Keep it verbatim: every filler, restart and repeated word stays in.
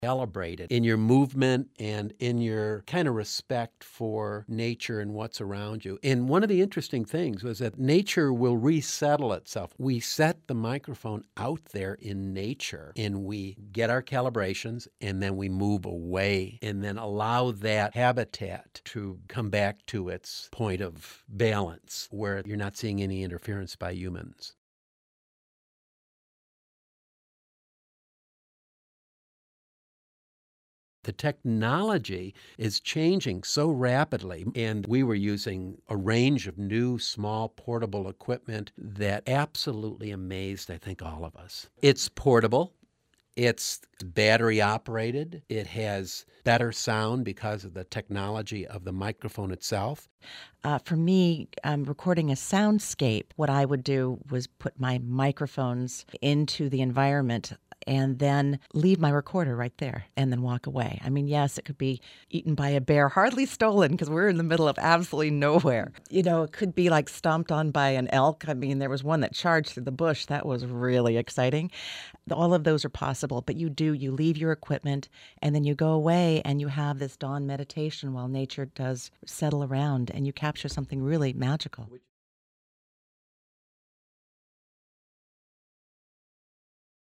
calibrated in your movement and in your kind of respect for nature and what's around you. And one of the interesting things was that nature will resettle itself. We set the microphone out there in nature and we get our calibrations and then we move away and then allow that habitat to come back to its point of balance where you're not seeing any interference by humans. The technology is changing so rapidly, and we were using a range of new, small, portable equipment that absolutely amazed, I think, all of us. It's portable. It's battery operated. It has better sound because of the technology of the microphone itself. Uh, for me, um, recording a soundscape, what I would do was put my microphones into the environment and then leave my recorder right there and then walk away. I mean, yes, it could be eaten by a bear, hardly stolen because we're in the middle of absolutely nowhere. You know, it could be like stomped on by an elk. I mean, there was one that charged through the bush. That was really exciting. All of those are possible, but you do, you leave your equipment and then you go away and you have this dawn meditation while nature does settle around and you capture something really magical.